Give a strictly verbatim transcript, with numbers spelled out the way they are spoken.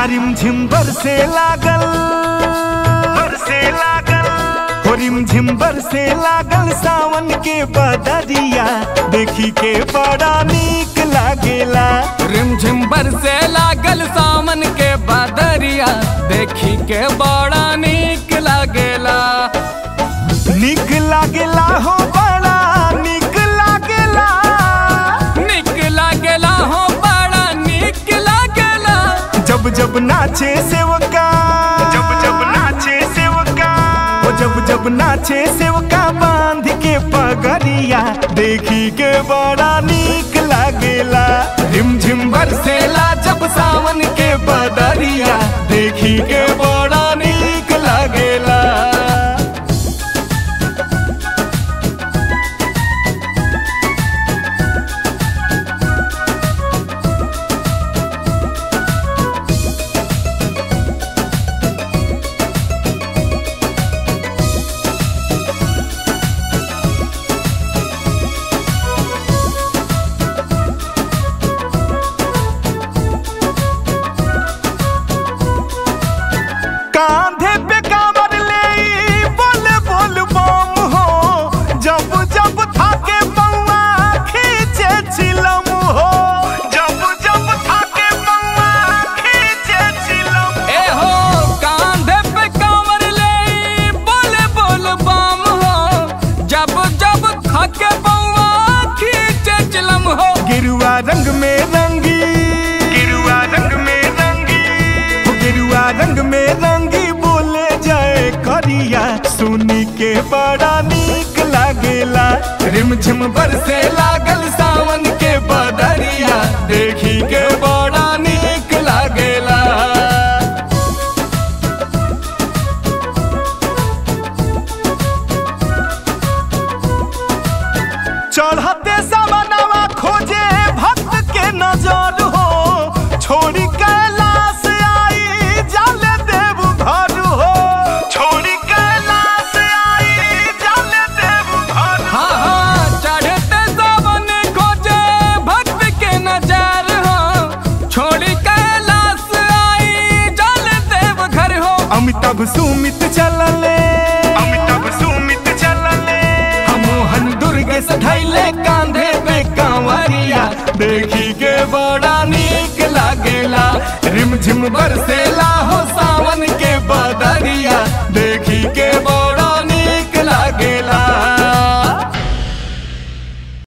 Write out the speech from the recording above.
रिम झिम बरसे लागल बरसे लागल हो रिम झिम बरसे लागल सावन के बदरिया देखी के बड़ा नीक लागेला। रिम झिम बरसे लागल सावन के बदरिया देखी के बड़ा नीक लागेला। नीक लागेला हो बड़ा नीक लागेला नीक लागेला हो बड़ा नीक लागेला। जब जब नाचे सेवका जब जब नाचे सेवका ओ जब जब नाचे सेवका बांध के पगड़िया देखी के बड़ा नीक लागेला। रिम झिम बरसेला जब सावन के बदरिया देखी के बड़ा नीक लागेला। कांधे पे कांवर ले बोल बोल बम हो जब जब थाके बउआ खींचे चिलम हो जब जब थाके बउआ खींचे चिलम। ए हो कांधे पे कांवर ले बोल बोल बम हो जब जब थाके बउआ खींचे चिलम हो। गिरुआ रंग में रंगी गिरुआ रंग में रंगी हो गिरुआ रंग में रंगी बोले जाए करिया सुनी के बड़ा नीक लागेला। रिम झिम बरसे लागल सावन के बदरिया देखी के बड़ा नीक लागेला। चढ़ते सवनवा खोजे भक्त के नजर हो छोड़ी कैलाश आई जल देव घर हो छोड़ी कैलाश आई जल देव घर। हाँ हाँ चढ़ते सावन खोजे भक्त के नजर हो छोड़ी कैलाश आई जल देव घर हो। अमिताभ सुमित चलले अमिताभ सुमित चलले मोहन दुर्गे सधैले कांधे पे कांवरिया देखी के बड़ा नीक लागेला। रिम झिम बरसेला